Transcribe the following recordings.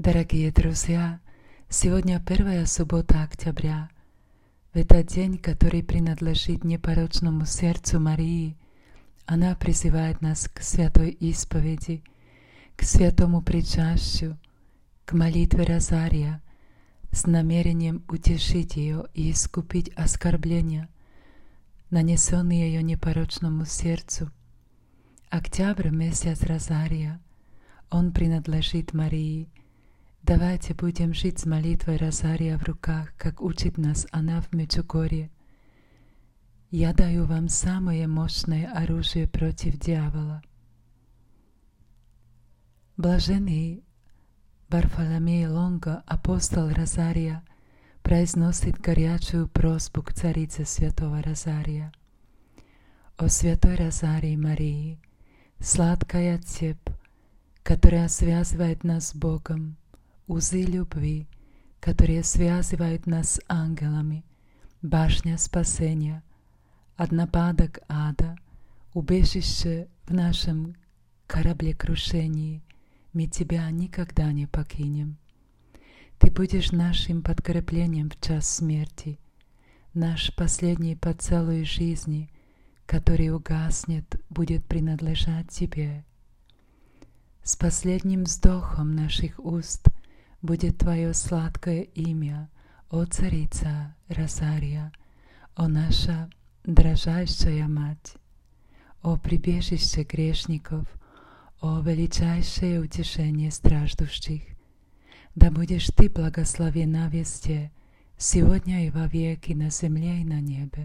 Дорогие друзья, сегодня первая суббота октября. В этот день, который принадлежит непорочному сердцу Марии, она призывает нас к святой исповеди, к святому причастию, к молитве Розария с намерением утешить ее и искупить оскорбления, нанесенные ее непорочному сердцу. Октябрь — месяц Розария, он принадлежит Марии. Давайте будем жить с молитвой Розария в руках, как учит нас она в Меджугорье. Я даю вам самое мощное оружие против дьявола. Блаженный Варфоломей Лонго, апостол Розария, произносит горячую просьбу к царице святого Розария. О святой Розарий Марии, сладкая цепь, которая связывает нас с Богом, узы любви, которые связывают нас с ангелами, башня спасения, от нападок ада, убежище в нашем кораблекрушении, мы Тебя никогда не покинем. Ты будешь нашим подкреплением в час смерти, наш последний поцелуй жизни, который угаснет, будет принадлежать Тебе. С последним вздохом наших уст будет Твое сладкое имя, о Царица Розария, о наша дрожайшая Мать, о прибежище грешников, о величайшее утешение страждущих. Да будешь Ты благословена везде, сегодня и вовеки, на земле и на небе.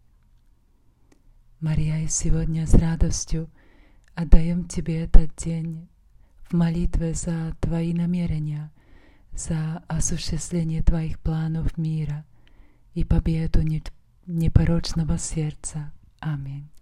Мария, и сегодня с радостью отдаем Тебе этот день в молитве за Твои намерения, за осуществление Твоих планов мира и победу непорочного сердца. Аминь.